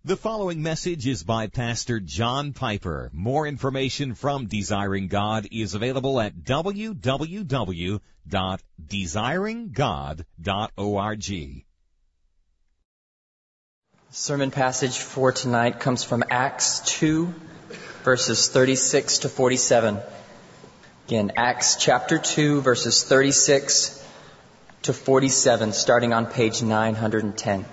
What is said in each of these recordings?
The following message is by Pastor John Piper. More information from Desiring God is available at www.desiringgod.org. Sermon passage for tonight comes from Acts 2, verses 36 to 47. Again, Acts chapter 2, verses 36 to 47, starting on page 910.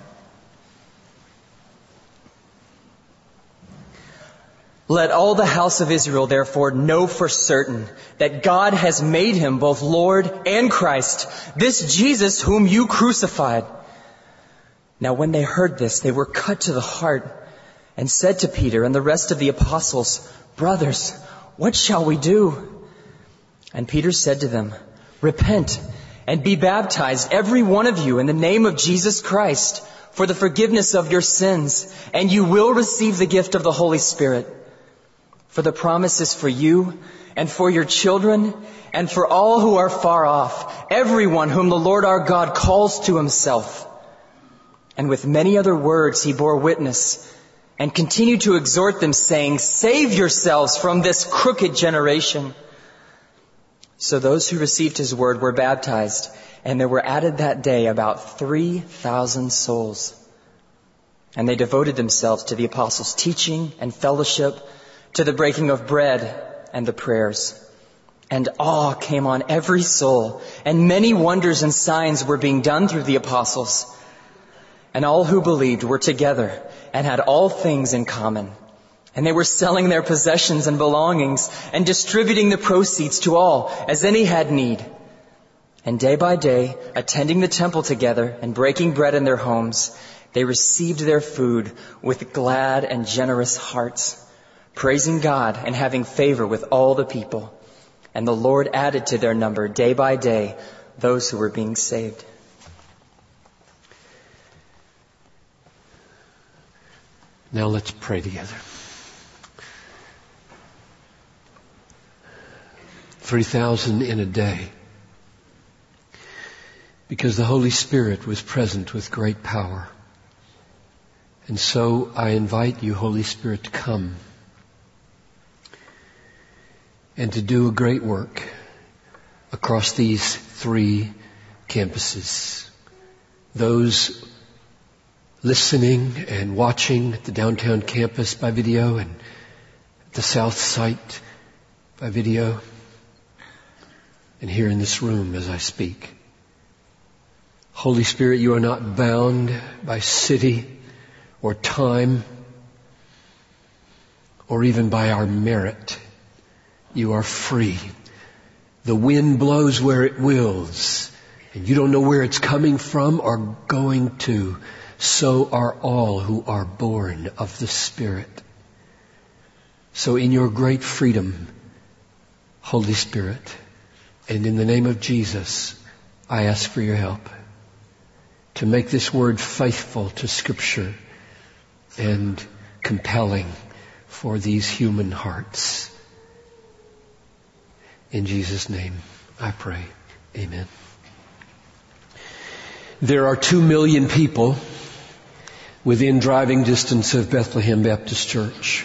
Let all the house of Israel therefore know for certain that God has made him both Lord and Christ, this Jesus whom you crucified. Now when they heard this, they were cut to the heart and said to Peter and the rest of the apostles, "Brothers, what shall we do?" And Peter said to them, "Repent and be baptized, every one of you, in the name of Jesus Christ, for the forgiveness of your sins, and you will receive the gift of the Holy Spirit. For the promise is for you and for your children and for all who are far off, everyone whom the Lord our God calls to himself." And with many other words he bore witness and continued to exhort them, saying, "Save yourselves from this crooked generation." So those who received his word were baptized, and there were added that day about 3,000 souls. And they devoted themselves to the apostles' teaching and fellowship, to the breaking of bread and the prayers. And awe came on every soul, and many wonders and signs were being done through the apostles. And all who believed were together and had all things in common. And they were selling their possessions and belongings and distributing the proceeds to all as any had need. And day by day, attending the temple together and breaking bread in their homes, they received their food with glad and generous hearts, praising God and having favor with all the people. And the Lord added to their number day by day those who were being saved. Now let's pray together. 3,000 in a day, because the Holy Spirit was present with great power. And so I invite you, Holy Spirit, to come and to do a great work across these 3 campuses. Those listening and watching at the downtown campus by video and at the south site by video, and here in this room as I speak. Holy Spirit, you are not bound by city or time or even by our merit. You are free. The wind blows where it wills, and you don't know where it's coming from or going to. So are all who are born of the Spirit. So in your great freedom, Holy Spirit, and in the name of Jesus, I ask for your help to make this word faithful to Scripture and compelling for these human hearts. In Jesus' name, I pray. Amen. There are 2 million people within driving distance of Bethlehem Baptist Church.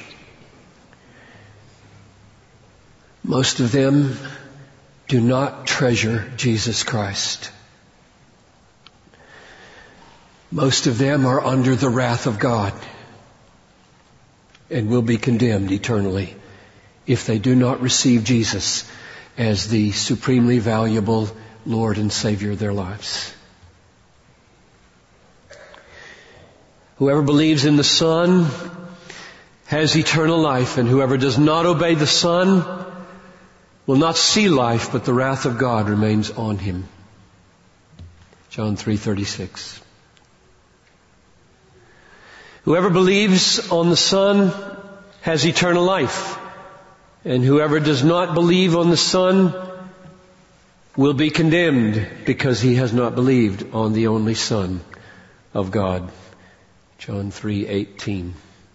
Most of them do not treasure Jesus Christ. Most of them are under the wrath of God and will be condemned eternally if they do not receive Jesus as the supremely valuable Lord and Savior of their lives. Whoever believes in the Son has eternal life, and whoever does not obey the Son will not see life, but the wrath of God remains on him. John 3:36. Whoever believes on the Son has eternal life, and whoever does not believe on the Son will be condemned because he has not believed on the only Son of God. John 3:18.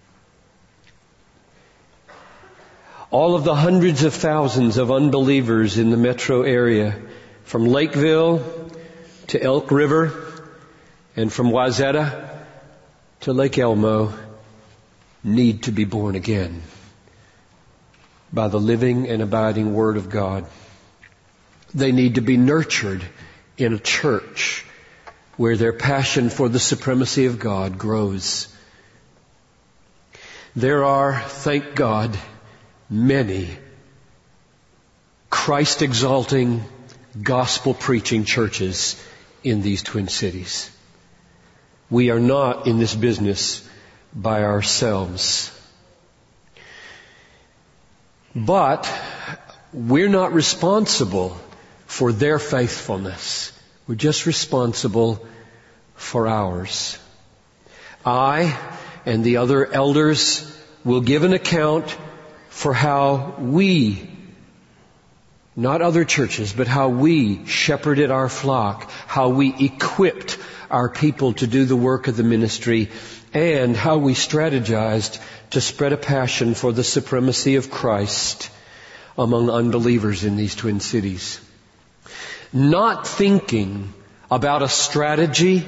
All of the hundreds of thousands of unbelievers in the metro area, from Lakeville to Elk River and from Wayzata to Lake Elmo, need to be born again by the living and abiding Word of God. They need to be nurtured in a church where their passion for the supremacy of God grows. There are, thank God, many Christ-exalting, gospel-preaching churches in these Twin Cities. We are not in this business by ourselves. But we're not responsible for their faithfulness. We're just responsible for ours. I and the other elders will give an account for how we, not other churches, but how we shepherded our flock, how we equipped our people to do the work of the ministry, and how we strategized to spread a passion for the supremacy of Christ among unbelievers in these Twin Cities. Not thinking about a strategy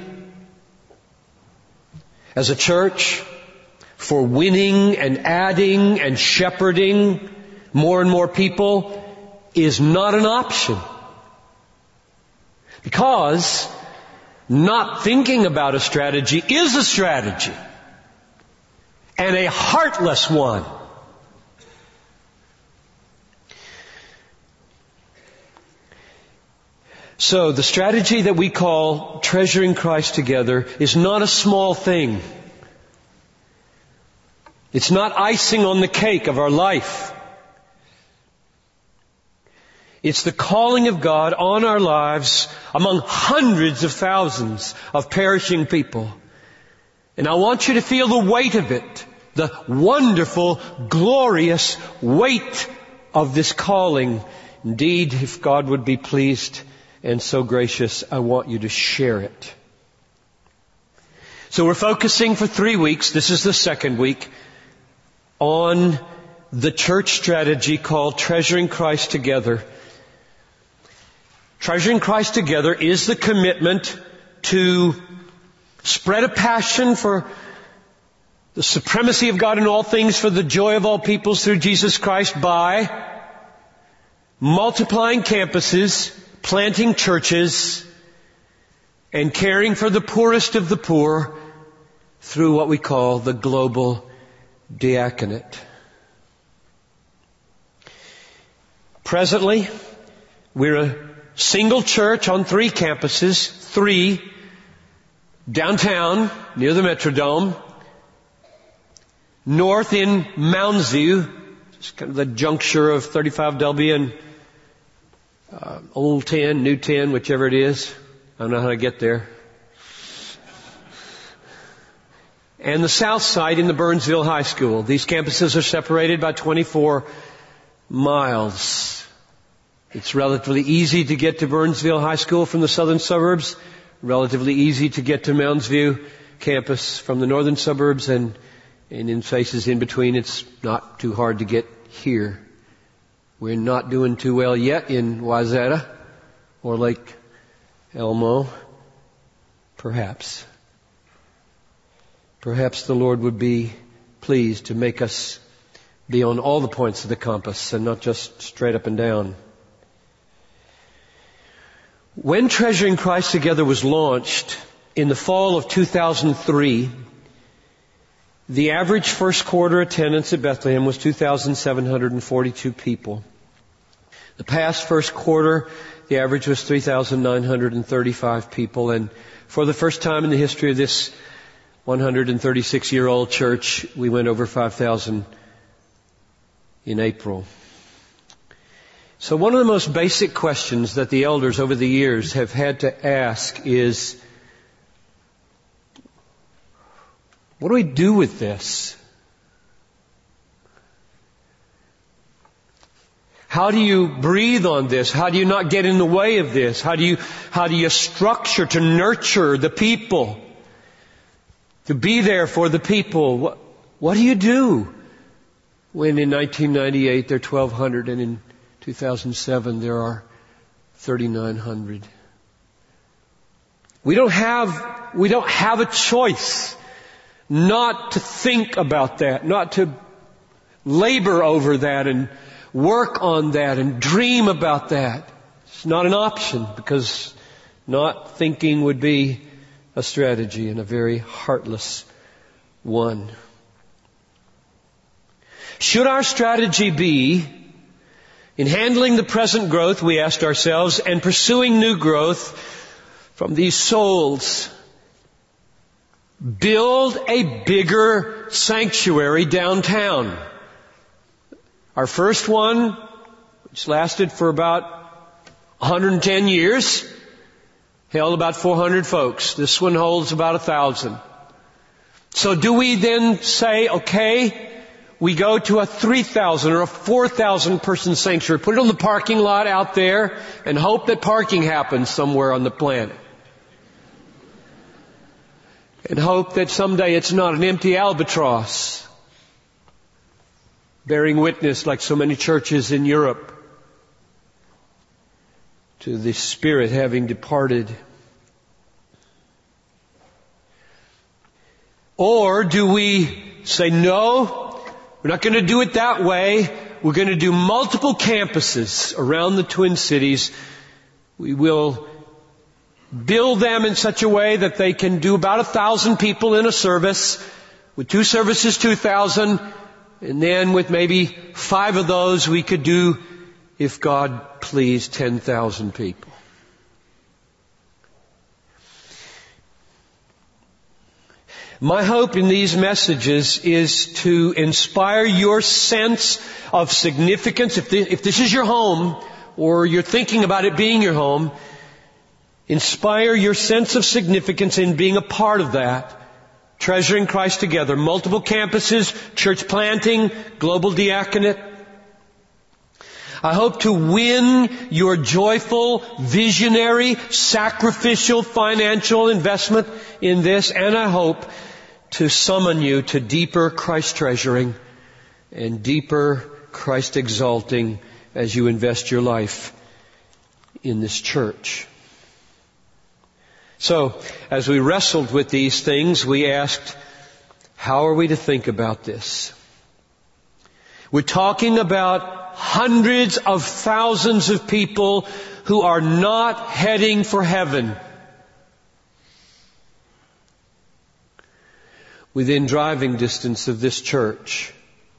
as a church for winning and adding and shepherding more and more people is not an option. Because not thinking about a strategy is a strategy. And a heartless one. So the strategy that we call treasuring Christ together is not a small thing. It's not icing on the cake of our life. It's the calling of God on our lives among hundreds of thousands of perishing people. And I want you to feel the weight of it, the wonderful, glorious weight of this calling. Indeed, if God would be pleased and so gracious, I want you to share it. So we're focusing for 3 weeks, this is the second week, on the church strategy called Treasuring Christ Together. Treasuring Christ Together is the commitment to spread a passion for the supremacy of God in all things, for the joy of all peoples through Jesus Christ, by multiplying campuses, planting churches, and caring for the poorest of the poor through what we call the global diaconate. Presently, we're a single church on 3 campuses, 3 downtown near the Metrodome, north in Mounds View, just kind of the juncture of 35W and Old 10, New 10, whichever it is. I don't know how to get there. And the south side in the Burnsville High School. These campuses are separated by 24 miles. It's relatively easy to get to Burnsville High School from the southern suburbs. Relatively easy to get to Mounds View campus from the northern suburbs, and in places in between it's not too hard to get here. We're not doing too well yet in Wayzata or Lake Elmo. Perhaps the Lord would be pleased to make us be on all the points of the compass and not just straight up and down. When Treasuring Christ Together was launched in the fall of 2003, the average first quarter attendance at Bethlehem was 2,742 people. The past first quarter, the average was 3,935 people, and for the first time in the history of this 136-year-old church, we went over 5,000 in April. So one of the most basic questions that the elders over the years have had to ask is, what do we do with this? How do you breathe on this? How do you not get in the way of this? How do you structure to nurture the people? To be there for the people? What do you do when in 1998 there are 1,200 and in 2007 there are 3,900? We don't have a choice not to think about that, not to labor over that and work on that and dream about that. It's not an option, because not thinking would be a strategy, and a very heartless one. Should our strategy be, in handling the present growth, we asked ourselves, and pursuing new growth from these souls, build a bigger sanctuary downtown? Our first one, which lasted for about 110 years, held about 400 folks. This one holds about 1,000. So do we then say, okay, we go to a 3,000 or a 4,000 person sanctuary, put it on the parking lot out there, and hope that parking happens somewhere on the planet? And hope that someday it's not an empty albatross, bearing witness, like so many churches in Europe, to the Spirit having departed? Or do we say, no, we're not going to do it that way. We're going to do multiple campuses around the Twin Cities. We will build them in such a way that they can do about 1,000 people in a service. With 2 services, 2,000. And then with maybe 5 of those, we could do, if God pleased, 10,000 people. My hope in these messages is to inspire your sense of significance. If this is your home, or you're thinking about it being your home, inspire your sense of significance in being a part of that. Treasuring Christ together. Multiple campuses, church planting, global diaconate. I hope to win your joyful, visionary, sacrificial, financial investment in this, and I hope to summon you to deeper Christ treasuring and deeper Christ exalting as you invest your life in this church. So, as we wrestled with these things, we asked, how are we to think about this? We're talking about hundreds of thousands of people who are not heading for heaven within driving distance of this church.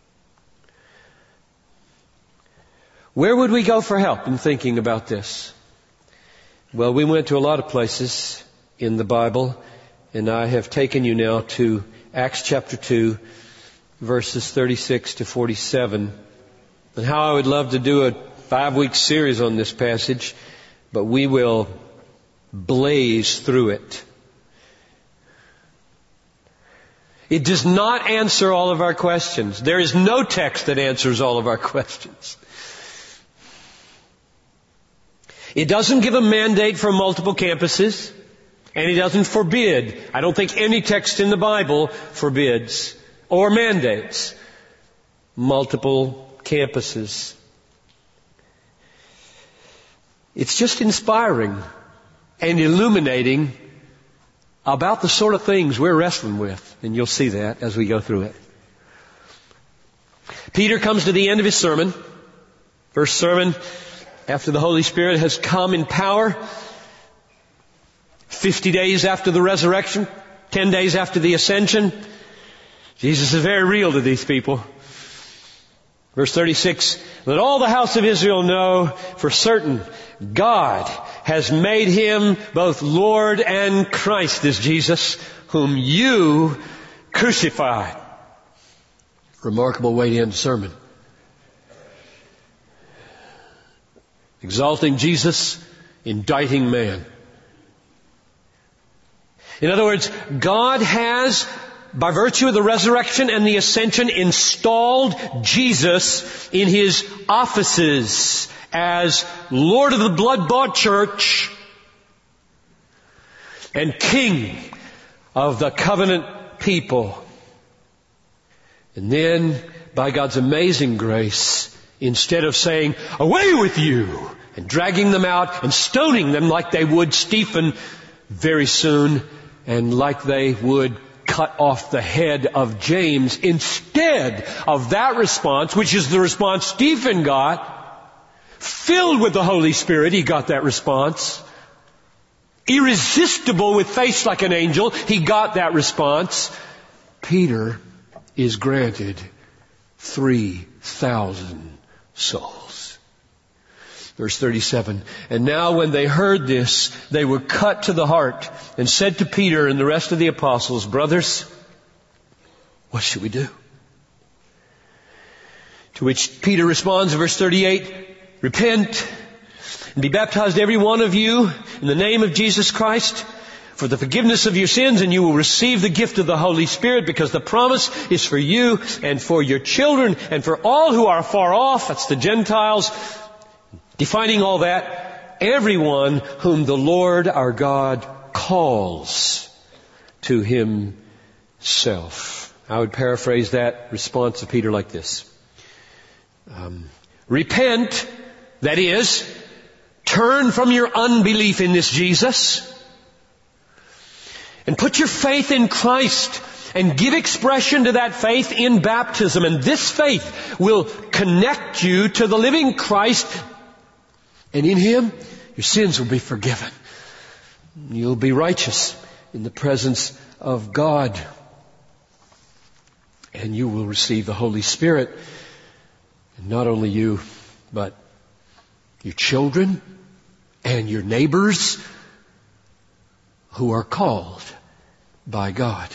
Where would we go for help in thinking about this? Well, we went to a lot of places in the Bible, and I have taken you now to Acts chapter 2, verses 36 to 47. And how I would love to do a 5-week series on this passage, but we will blaze through it. It does not answer all of our questions. There is no text that answers all of our questions. It doesn't give a mandate for multiple campuses, and it doesn't forbid. I don't think any text in the Bible forbids or mandates multiple campuses. It's just inspiring and illuminating about the sort of things we're wrestling with. And you'll see that as we go through it. Peter comes to the end of his sermon. First sermon after the Holy Spirit has come in power. 50 days after the resurrection. 10 days after the ascension. Jesus is very real to these people. Verse 36, let all the house of Israel know for certain God has made Him both Lord and Christ, this Jesus, whom you crucified. Remarkable way to end the sermon. Exalting Jesus, indicting man. In other words, God has, by virtue of the resurrection and the ascension, installed Jesus in His offices as Lord of the blood-bought church and King of the covenant people. And then, by God's amazing grace, instead of saying, away with you, and dragging them out and stoning them like they would Stephen very soon, and like they would cut off the head of James instead of that response, which is the response Stephen got. Filled with the Holy Spirit, he got that response. Irresistible with face like an angel, he got that response. Peter is granted 3,000 souls. Verse 37, and now when they heard this, they were cut to the heart and said to Peter and the rest of the apostles, brothers, what should we do? To which Peter responds in verse 38, repent and be baptized every one of you in the name of Jesus Christ for the forgiveness of your sins, and you will receive the gift of the Holy Spirit, because the promise is for you and for your children and for all who are far off. That's the Gentiles. Defining all that, everyone whom the Lord our God calls to himself. I would paraphrase that response of Peter like this. Repent, that is, turn from your unbelief in this Jesus and put your faith in Christ and give expression to that faith in baptism. And this faith will connect you to the living Christ, and in him your sins will be forgiven. You'll be righteous in the presence of God, and you will receive the Holy Spirit. And not only you, but your children and your neighbors who are called by God.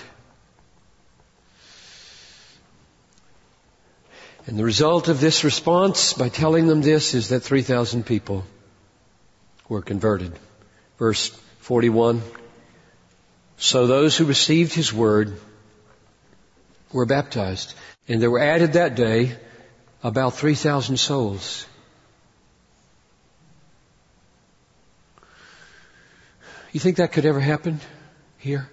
And the result of this response, by telling them this, is that 3,000 people were converted. Verse 41, so those who received his word were baptized, and there were added that day about 3,000 souls. You think that could ever happen here?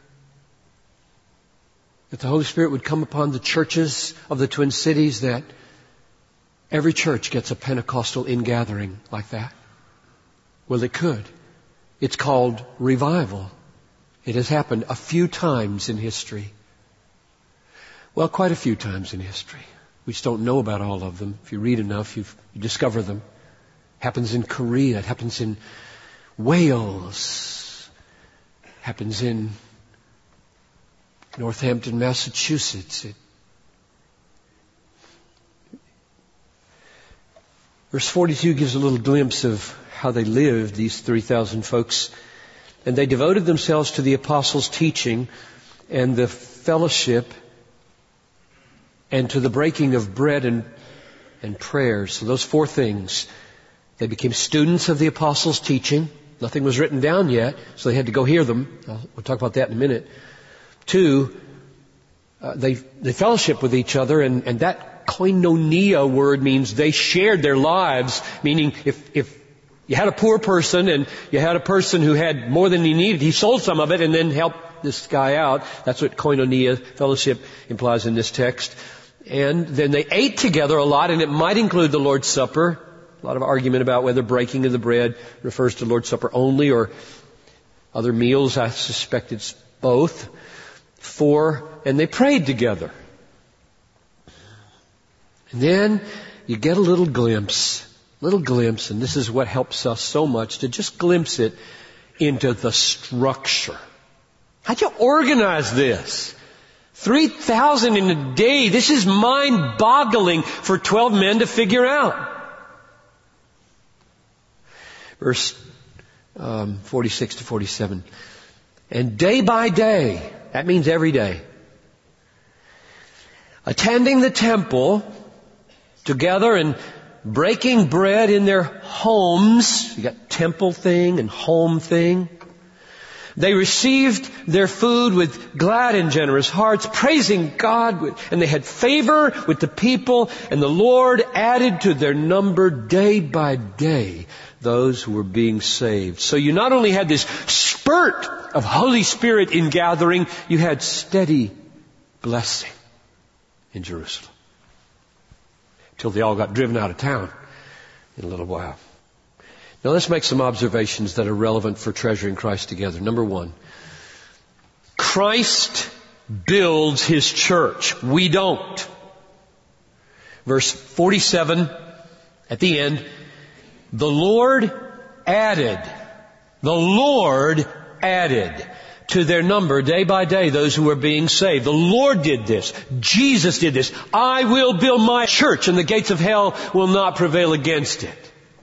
That the Holy Spirit would come upon the churches of the Twin Cities, that every church gets a Pentecostal ingathering like that? Well, it could. It's called revival. It has happened a few times in history. Well, quite a few times in history. We just don't know about all of them. If you read enough, you discover them. It happens in Korea. It happens in Wales. It happens in Northampton, Massachusetts. Verse 42 gives a little glimpse of how they lived, these 3,000 folks. And they devoted themselves to the apostles' teaching and the fellowship and to the breaking of bread and prayers. So those four things. They became students of the apostles' teaching. Nothing was written down yet, so they had to go hear them. We'll talk about that in a minute. 2, they fellowship with each other, and that koinonia word means they shared their lives, meaning if you had a poor person and you had a person who had more than he needed, he sold some of it and then helped this guy out. That's what koinonia, fellowship, implies in this text. And then they ate together a lot, and it might include the Lord's Supper. A lot of argument about whether breaking of the bread refers to Lord's Supper only or other meals. I suspect it's both. 4, and they prayed together. And then you get a little glimpse, and this is what helps us so much, to just glimpse it into the structure. How'd you organize this? 3,000 in a day. This is mind-boggling for 12 men to figure out. Verse 46 to 47. And day by day, that means every day, attending the temple together and breaking bread in their homes. You got temple thing and home thing. They received their food with glad and generous hearts, praising God, and they had favor with the people, and the Lord added to their number day by day those who were being saved. So you not only had this spurt of Holy Spirit in gathering, you had steady blessing in Jerusalem. Till they all got driven out of town in a little while. Now let's make some observations that are relevant for treasuring Christ together. Number 1, Christ builds His church. We don't. Verse 47 at the end, the Lord added to their number day by day those who were being saved. The Lord did this. Jesus did this. I will build my church and the gates of hell will not prevail against it.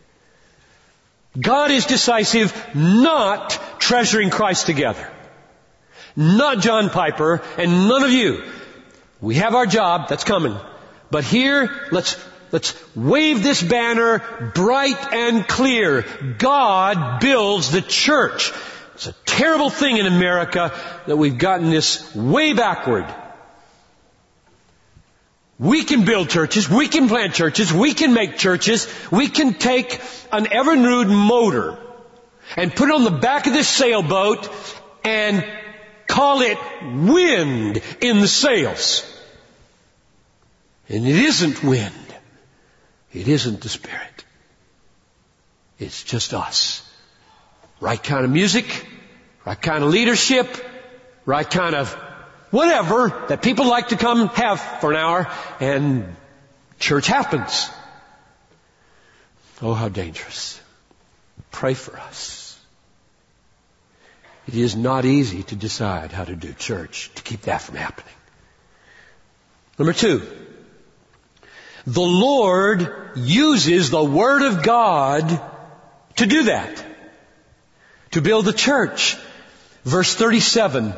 God is decisive, not treasuring Christ together. Not John Piper and none of you. We have our job, that's coming. But here, let's wave this banner bright and clear. God builds the church. It's a terrible thing in America that we've gotten this way backward. We can build churches, we can plant churches, we can make churches, we can take an Evinrude motor and put it on the back of this sailboat and call it wind in the sails. And it isn't wind. It isn't the Spirit. It's just us. Right kind of music, right kind of leadership, right kind of whatever that people like to come have for an hour, and church happens. Oh, how dangerous. Pray for us. It is not easy to decide how to do church, to keep that from happening. Number 2, the Lord uses the Word of God to do that, to build the church. Verse 37,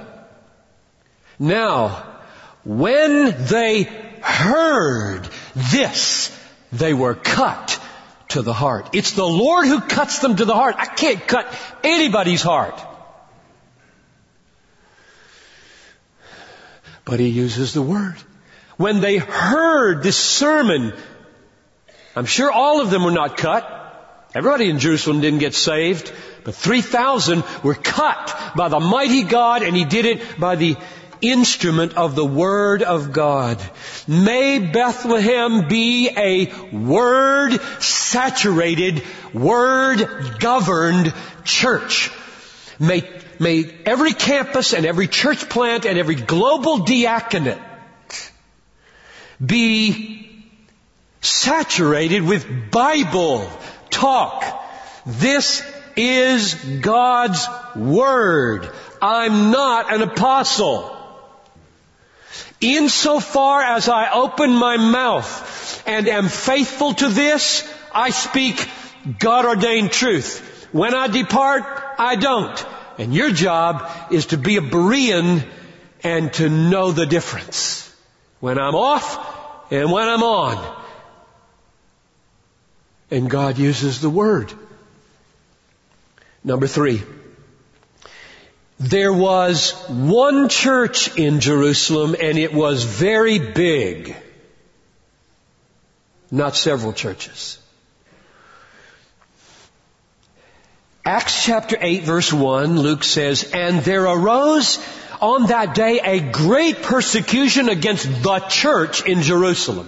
now, when they heard this, they were cut to the heart. It's the Lord who cuts them to the heart. I can't cut anybody's heart. But He uses the Word. When they heard this sermon, I'm sure all of them were not cut. Everybody in Jerusalem didn't get saved, but 3,000 were cut by the mighty God, and He did it by the instrument of the Word of God. May Bethlehem be a Word-saturated, Word-governed church. May every campus and every church plant and every global diaconate be saturated with Bible talk. This is God's Word. I'm not an apostle. Insofar as I open my mouth and am faithful to this, I speak God-ordained truth. When I depart, I don't. And your job is to be a Berean and to know the difference. When I'm off and when I'm on. And God uses the Word. Number 3. There was one church in Jerusalem, and it was very big. Not several churches. Acts chapter 8 verse 1, Luke says, and there arose on that day a great persecution against the church in Jerusalem.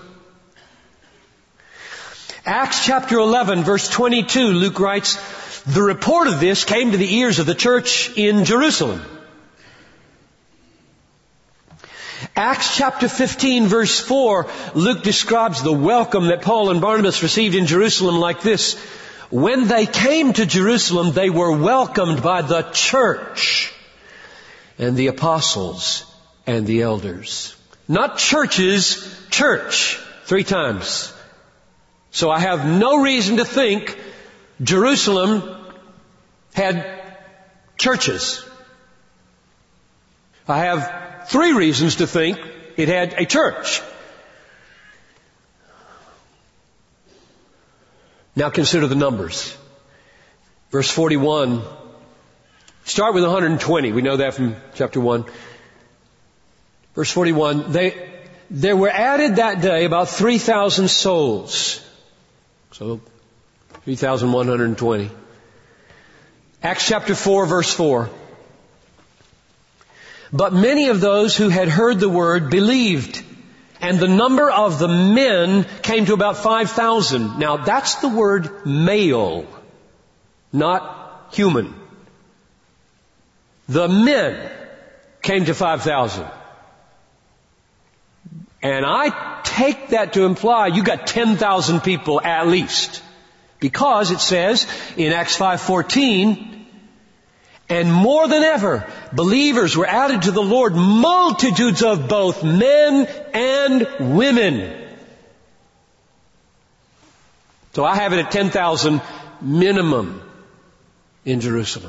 Acts chapter 11 verse 22, Luke writes, the report of this came to the ears of the church in Jerusalem. Acts chapter 15 verse 4, Luke describes the welcome that Paul and Barnabas received in Jerusalem like this. When they came to Jerusalem, they were welcomed by the church and the apostles and the elders. Not churches, church. 3 times. So I have no reason to think Jerusalem had churches. I have 3 reasons to think it had a church. Now consider the numbers. Verse 41. Start with 120. We know that from chapter 1. Verse 41. There were added that day about 3,000 souls. So 3,120. Acts chapter 4 verse 4. But many of those who had heard the word believed. And the number of the men came to about 5,000. Now that's the word male, not human. The men came to 5,000. And I take that to imply you got 10,000 people at least. Because it says in Acts 5:14, and more than ever, believers were added to the Lord, multitudes of both men and women. So I have it at 10,000 minimum in Jerusalem.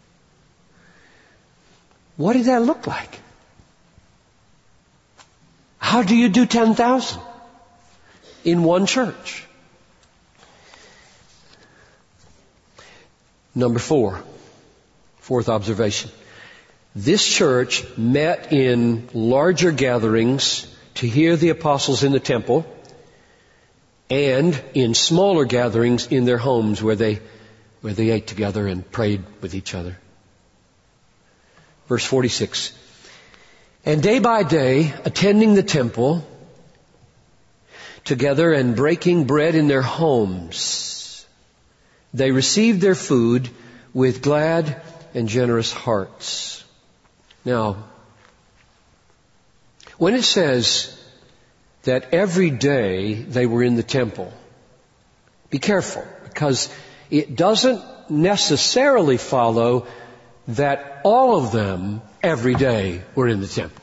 What did that look like? How do you do 10,000 in one church? Number fourth observation. This church met in larger gatherings to hear the apostles in the temple and in smaller gatherings in their homes where they ate together and prayed with each other. Verse 46. And day by day, attending the temple together and breaking bread in their homes, they received their food with glad and generous hearts. Now, when it says that every day they were in the temple, be careful, because it doesn't necessarily follow that all of them every day were in the temple.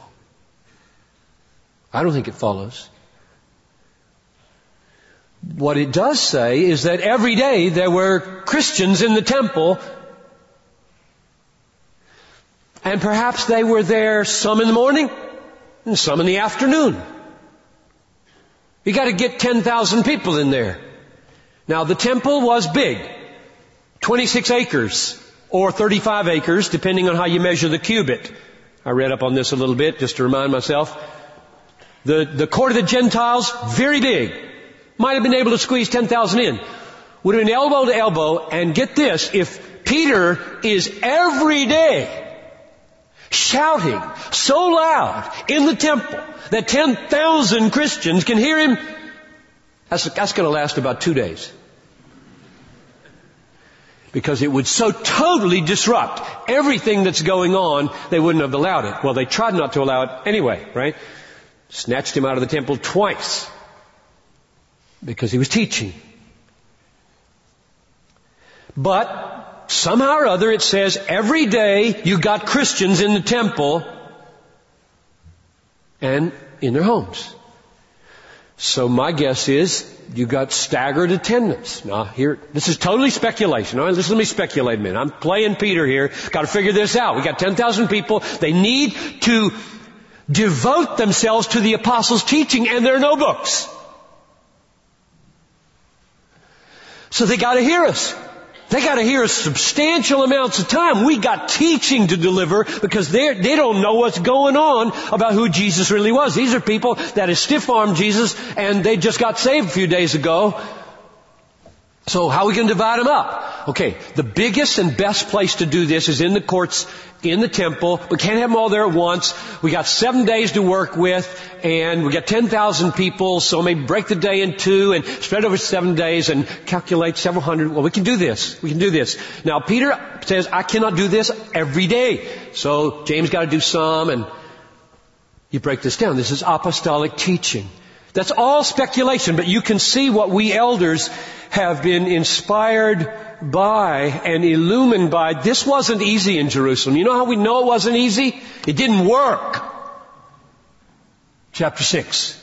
I don't think it follows. What it does say is that every day there were Christians in the temple, and perhaps they were there some in the morning and some in the afternoon. You got to get 10,000 people in there. Now the temple was big, 26 acres or 35 acres, depending on how you measure the cubit. I read up on this a little bit just to remind myself. The court of the Gentiles, very big. Might have been able to squeeze 10,000 in. Would have been elbow to elbow. And get this, if Peter is every day shouting so loud in the temple that 10,000 Christians can hear him, that's going to last about 2 days. Because it would so totally disrupt everything that's going on, they wouldn't have allowed it. Well, they tried not to allow it anyway, right? Snatched him out of the temple twice because he was teaching. But somehow or other it says every day you got Christians in the temple and in their homes. So my guess is you got staggered attendance. Now here, this is totally speculation. All right, listen to me speculate a minute. I'm playing Peter here. Got to figure this out. We got 10,000 people. They need to devote themselves to the apostles' teaching and their notebooks. So they got to hear us. They got to hear us substantial amounts of time. We got teaching to deliver because they don't know what's going on about who Jesus really was. These are people that have stiff-armed Jesus and they just got saved a few days ago. So how are we going to divide them up? Okay, the biggest and best place to do this is in the courts, in the temple. We can't have them all there at once. We got 7 days to work with, and we got 10,000 people, so maybe break the day in two and spread over 7 days and calculate several hundred. Well, we can do this. We can do this. Now, Peter says, I cannot do this every day. So James got to do some, and you break this down. This is apostolic teaching. That's all speculation, but you can see what we elders have been inspired by and illumined by. This wasn't easy in Jerusalem. You know how we know it wasn't easy? It didn't work. Chapter 6.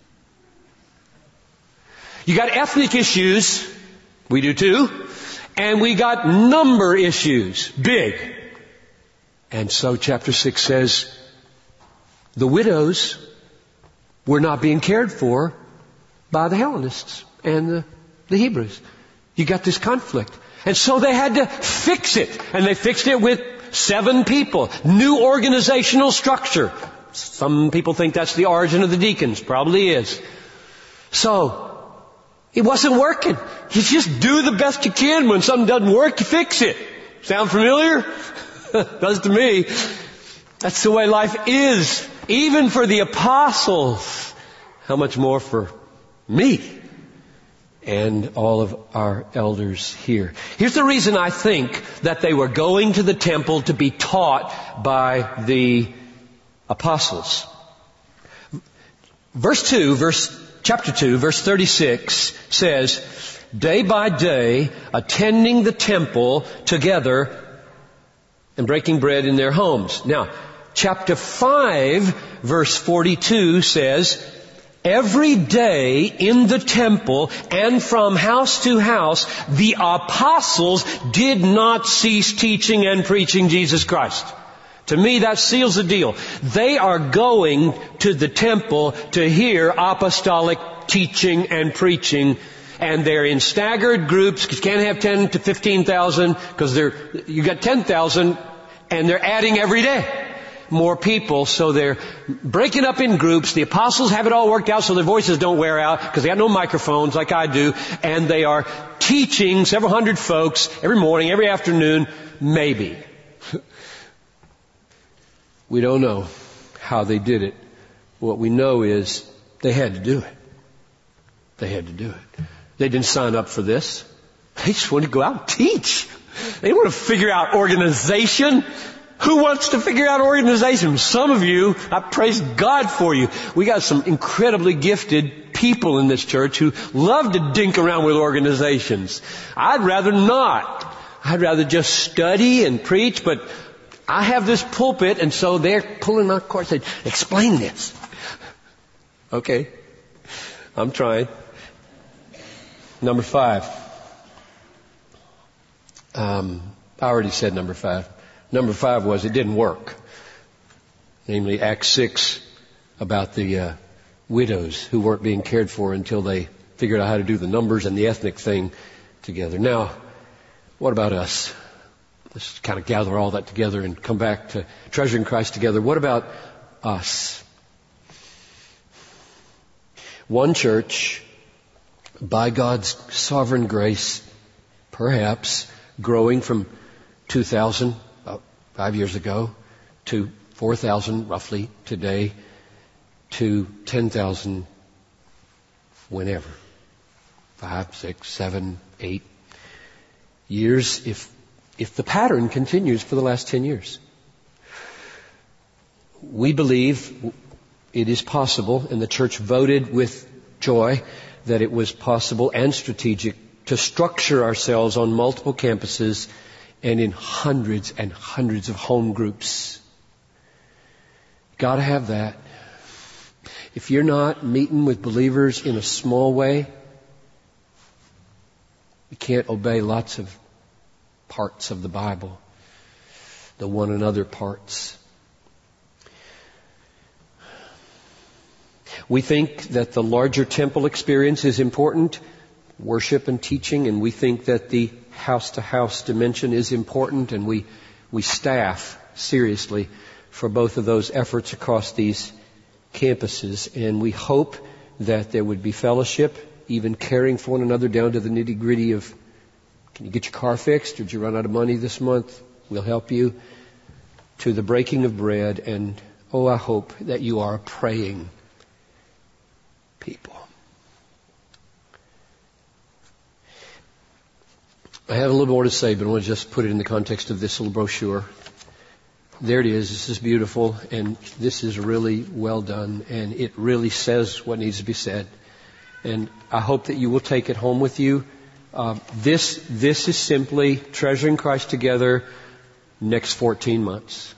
You got ethnic issues. We do too. And we got number issues. Big. And so chapter 6 says, the widows were not being cared for by the Hellenists and the Hebrews. You got this conflict. And so they had to fix it. And they fixed it with 7 people. New organizational structure. Some people think that's the origin of the deacons. Probably is. So, it wasn't working. You just do the best you can. When something doesn't work, you fix it. Sound familiar? Does to me. That's the way life is. Even for the apostles. How much more for me and all of our elders here. Here's the reason I think that they were going to the temple to be taught by the apostles. Chapter 2, verse 36 says, day by day, attending the temple together and breaking bread in their homes. Now, chapter 5, verse 42 says, every day in the temple and from house to house, the apostles did not cease teaching and preaching Jesus Christ. To me, that seals the deal. They are going to the temple to hear apostolic teaching and preaching, and they're in staggered groups. You can't have 10 to 15,000 because you got 10,000 and they're adding every day more people, so they're breaking up in groups. The apostles have it all worked out so their voices don't wear out because they got no microphones like I do, and they are teaching several hundred folks every morning, every afternoon, maybe. We don't know how they did it. What we know is they had to do it. They had to do it. They didn't sign up for this. They just wanted to go out and teach. They didn't want to figure out organization. Who wants to figure out organization? Some of you, I praise God for you. We got some incredibly gifted people in this church who love to dink around with organizations. I'd rather not. I'd rather just study and preach, but I have this pulpit, and so they're pulling my cord and saying, explain this. Okay. I'm trying. Number 5. I already said number 5. Number 5 was it didn't work. Namely, Acts 6 about the widows who weren't being cared for until they figured out how to do the numbers and the ethnic thing together. Now, what about us? Let's kind of gather all that together and come back to treasuring Christ together. What about us? One church, by God's sovereign grace, perhaps growing from 2,000 about 5 years ago to 4,000 roughly today to 10,000 whenever. 5, 6, 7, 8 years if the pattern continues for the last 10 years. We believe it is possible, and the church voted with joy that it was possible and strategic to structure ourselves on multiple campuses and in hundreds and hundreds of home groups. Gotta have that. If you're not meeting with believers in a small way, you can't obey lots of parts of the Bible, the one another parts. We think that the larger temple experience is important, worship and teaching, and we think that the house-to-house dimension is important, and we staff seriously for both of those efforts across these campuses, and we hope that there would be fellowship, even caring for one another down to the nitty-gritty of, can you get your car fixed? Did you run out of money this month? We'll help you. To the breaking of bread, and I hope that you are praying people. I have a little more to say, but I want to just put it in the context of this little brochure. There it is. This is beautiful, and this is really well done, and it really says what needs to be said. And I hope that you will take it home with you. This is simply treasuring Christ together next 14 months.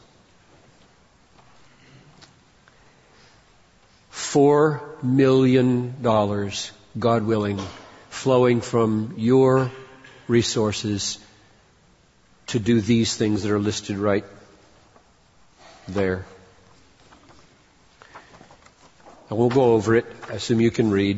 $4 million, God willing, flowing from your resources to do these things that are listed right there. I won't go over it. I assume you can read.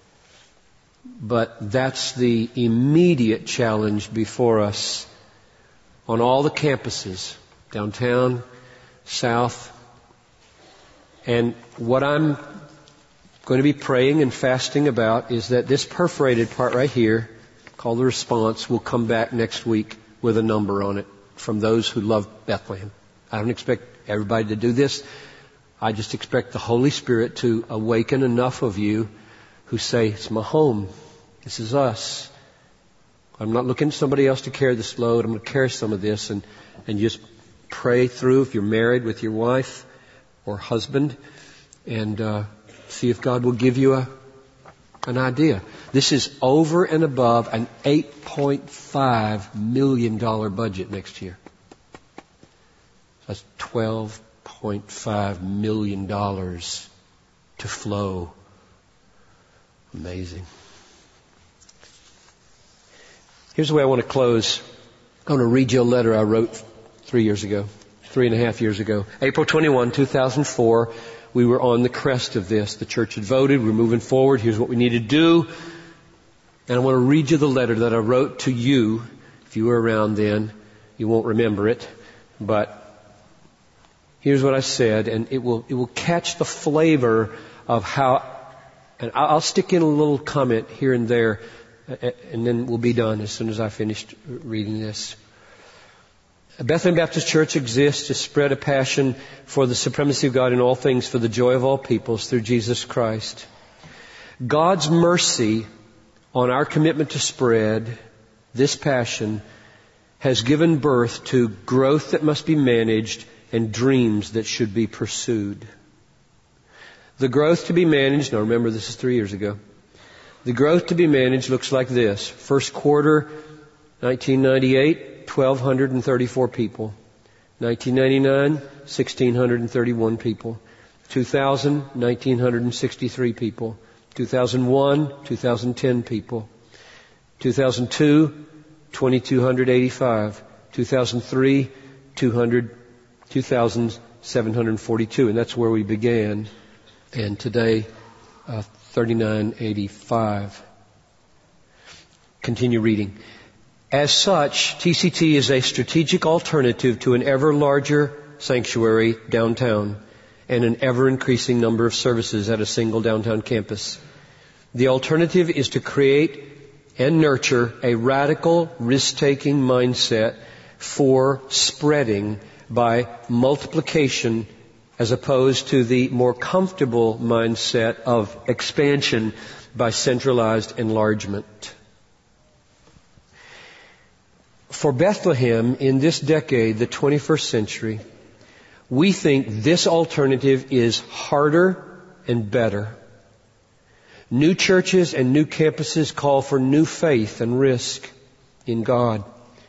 But that's the immediate challenge before us on all the campuses, downtown, south. And what I'm going to be praying and fasting about is that this perforated part right here, called the response, will come back next week with a number on it from those who love Bethlehem. I don't expect everybody to do this. I just expect the Holy Spirit to awaken enough of you who say, it's my home. This is us. I'm not looking to somebody else to carry this load. I'm going to carry some of this, and just pray through if you're married with your wife or husband, and See if God will give you an idea. This is over and above an $8.5 million budget next year. That's $12.5 million to flow. Amazing. Here's the way I want to close. I'm going to read you a letter I wrote 3.5 years ago. April 21, 2004. We were on the crest of this. The church had voted. We're moving forward. Here's what we need to do. And I want to read you the letter that I wrote to you. If you were around then, you won't remember it. But here's what I said, and it will catch the flavor of how, and I'll stick in a little comment here and there, and then we'll be done as soon as I finished reading this. Bethlehem Baptist Church exists to spread a passion for the supremacy of God in all things for the joy of all peoples through Jesus Christ. God's mercy on our commitment to spread this passion has given birth to growth that must be managed and dreams that should be pursued. The growth to be managed, now remember this is 3 years ago, the growth to be managed looks like this. First quarter, 1998, 1,234 people. 1999, 1,631 people. 2000, 1,963 people. 2001, 2,010 people. 2002, 2,285. 2003, 2,742. And that's where we began. And today, 3,985. Continue reading. As such, TCT is a strategic alternative to an ever larger sanctuary downtown and an ever-increasing number of services at a single downtown campus. The alternative is to create and nurture a radical, risk-taking mindset for spreading by multiplication as opposed to the more comfortable mindset of expansion by centralized enlargement. For Bethlehem in this decade, the 21st century, we think this alternative is harder and better. New churches and new campuses call for new faith and risk in God.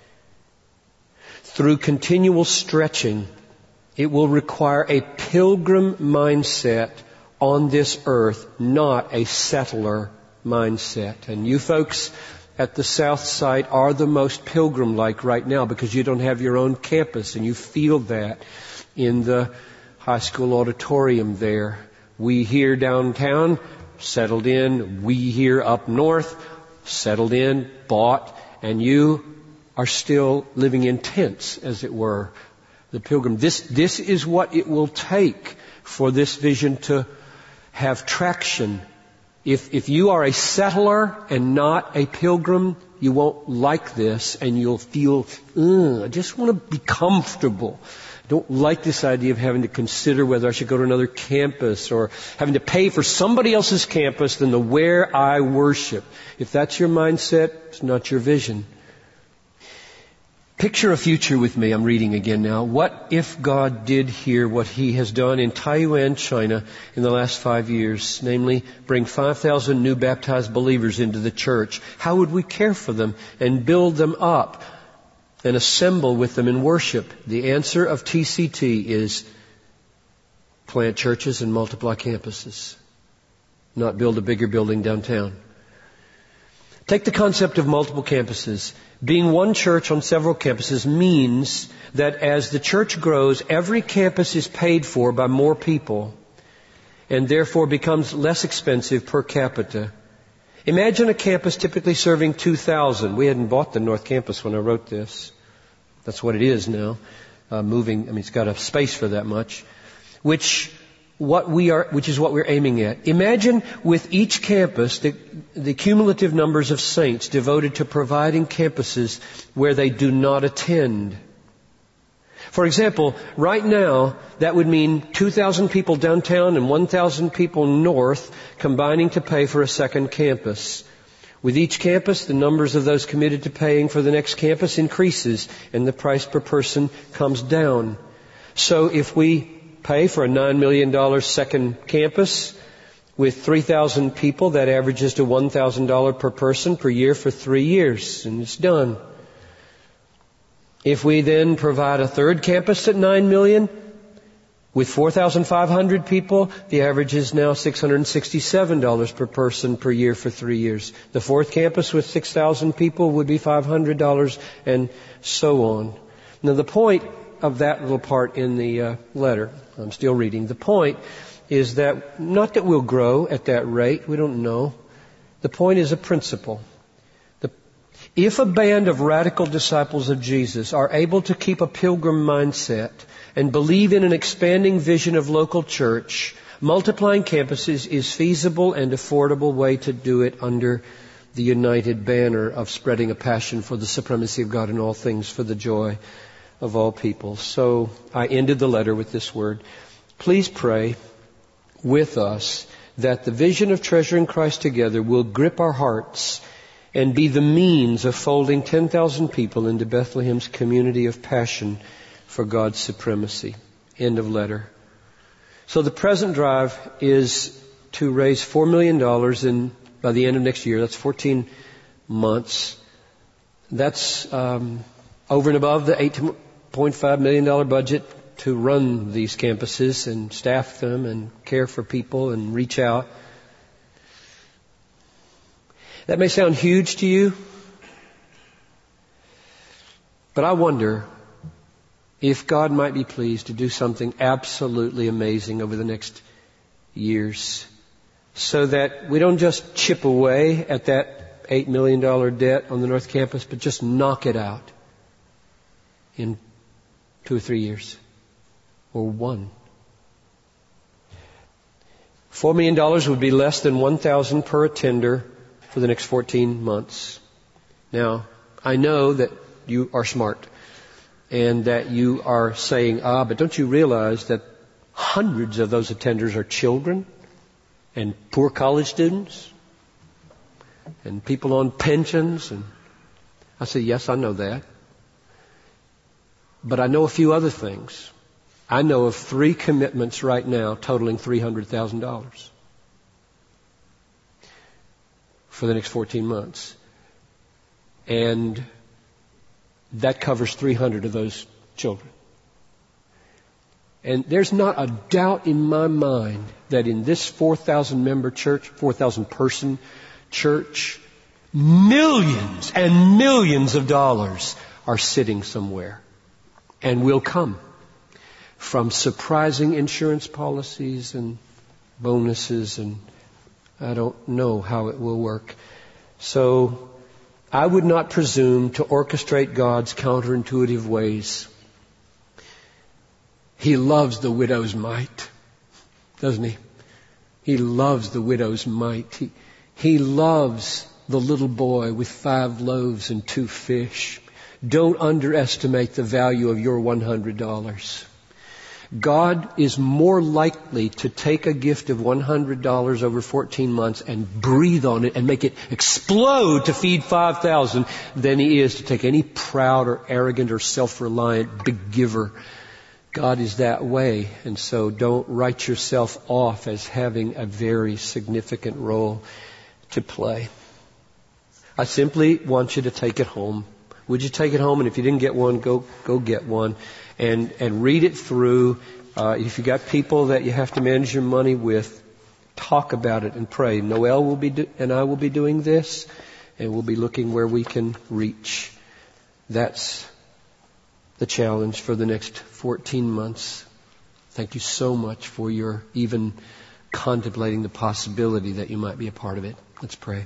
Through continual stretching, it will require a pilgrim mindset on this earth, not a settler mindset. And you folks at the South Side are the most pilgrim-like right now because you don't have your own campus, and you feel that in the high school auditorium there. We here downtown, settled in. We here up north, settled in, bought, and you are still living in tents, as it were. The pilgrim. This is what it will take for this vision to have traction. If you are a settler and not a pilgrim, you won't like this, and you'll feel, I just want to be comfortable. I don't like this idea of having to consider whether I should go to another campus or having to pay for somebody else's campus than the where I worship. If that's your mindset, it's not your vision. Picture a future with me. I'm reading again now. What if God did here what He has done in Taiyuan, China in the last 5 years, namely bring 5,000 new baptized believers into the church? How would we care for them and build them up and assemble with them in worship? The answer of TCT is plant churches and multiply campuses, not build a bigger building downtown. Take the concept of multiple campuses. Being one church on several campuses means that as the church grows, every campus is paid for by more people and therefore becomes less expensive per capita. Imagine a campus typically serving 2,000. We hadn't bought the North Campus when I wrote this. That's what it is now. It's got a space for that much. Which is what we're aiming at. Imagine with each campus the cumulative numbers of saints devoted to providing campuses where they do not attend. For example, right now, that would mean 2,000 people downtown and 1,000 people north combining to pay for a second campus. With each campus, the numbers of those committed to paying for the next campus increases and the price per person comes down. So if we pay for a $9 million second campus, With 3,000 people, that averages to $1,000 per person per year for 3 years, and it's done. If we then provide a third campus at $9 million, with 4,500 people, the average is now $667 per person per year for 3 years. The fourth campus with 6,000 people would be $500, and so on. Now the point of that little part in the letter, I'm still reading, the point is that, not that we'll grow at that rate, we don't know. The point is a principle. If a band of radical disciples of Jesus are able to keep a pilgrim mindset and believe in an expanding vision of local church, multiplying campuses is feasible and affordable way to do it under the united banner of spreading a passion for the supremacy of God in all things for the joy of all people. So I ended the letter with this word. Please pray with us that the vision of treasuring Christ together will grip our hearts and be the means of folding 10,000 people into Bethlehem's community of passion for God's supremacy. End of letter. So the present drive is to raise $4 million by the end of next year. That's 14 months. That's over and above the $8.5 million budget to run these campuses and staff them and care for people and reach out. That may sound huge to you, but I wonder if God might be pleased to do something absolutely amazing over the next years, so that we don't just chip away at that $8 million debt on the North Campus, but just knock it out in 2 or 3 years, or 1. $4 million would be less than $1,000 per attender for the next 14 months. Now, I know that you are smart and that you are saying, but don't you realize that hundreds of those attenders are children and poor college students and people on pensions? And I say, yes, I know that. But I know a few other things. I know of 3 commitments right now totaling $300,000 for the next 14 months. And that covers 300 of those children. And there's not a doubt in my mind that in this 4,000 member church, 4,000 person church, millions and millions of dollars are sitting somewhere and will come from surprising insurance policies and bonuses, and I don't know how it will work. So I would not presume to orchestrate God's counterintuitive ways. He loves the widow's mite, doesn't he? He loves the widow's mite. He loves the little boy with 5 loaves and 2 fish. Don't underestimate the value of your $100. God is more likely to take a gift of $100 over 14 months and breathe on it and make it explode to feed 5,000 than He is to take any proud or arrogant or self-reliant big giver. God is that way, and so don't write yourself off as having a very significant role to play. I simply want you to take it home. Would you take it home? And if you didn't get one, go get one. And read it through. If you got people that you have to manage your money with, talk about it and pray. Noel will be and I will be doing this, and we'll be looking where we can reach. That's the challenge for the next 14 months. Thank you so much for your even contemplating the possibility that you might be a part of it. Let's pray.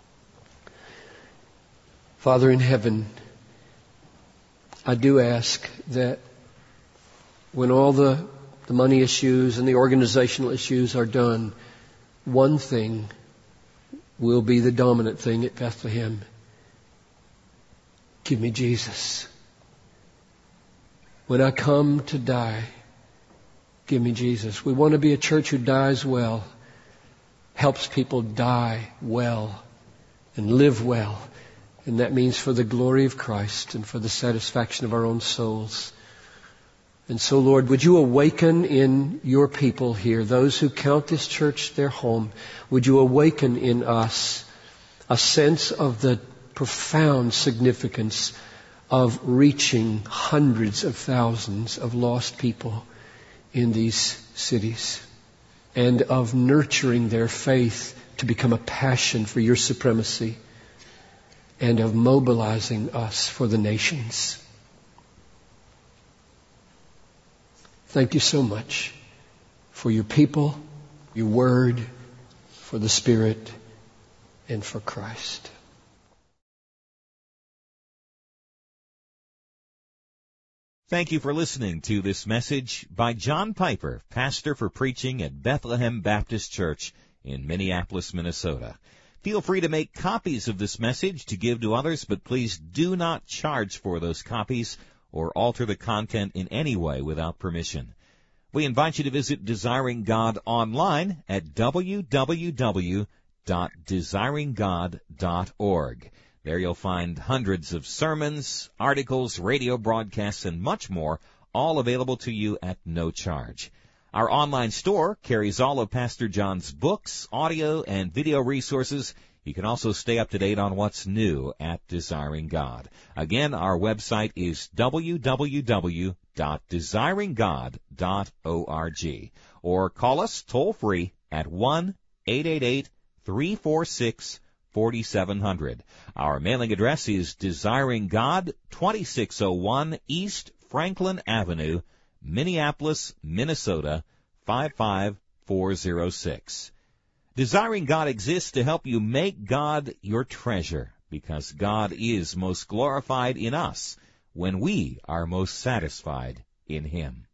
Father in heaven, I do ask that when all the money issues and the organizational issues are done, one thing will be the dominant thing at Bethlehem. Give me Jesus. When I come to die, give me Jesus. We want to be a church who dies well, helps people die well and live well. And that means for the glory of Christ and for the satisfaction of our own souls. And so, Lord, would you awaken in your people here, those who count this church their home, would you awaken in us a sense of the profound significance of reaching hundreds of thousands of lost people in these cities, and of nurturing their faith to become a passion for your supremacy, and of mobilizing us for the nations. Thank you so much for your people, your word, for the Spirit, and for Christ. Thank you for listening to this message by John Piper, pastor for preaching at Bethlehem Baptist Church in Minneapolis, Minnesota. Feel free to make copies of this message to give to others, but please do not charge for those copies or alter the content in any way without permission. We invite you to visit Desiring God online at www.desiringgod.org. There you'll find hundreds of sermons, articles, radio broadcasts, and much more, all available to you at no charge. Our online store carries all of Pastor John's books, audio, and video resources. You can also stay up to date on what's new at Desiring God. Again, our website is www.desiringgod.org. Or call us toll-free at 1-888-346-4700. Our mailing address is Desiring God, 2601 East Franklin Avenue, Minneapolis, Minnesota, 55406. Desiring God exists to help you make God your treasure, because God is most glorified in us when we are most satisfied in Him.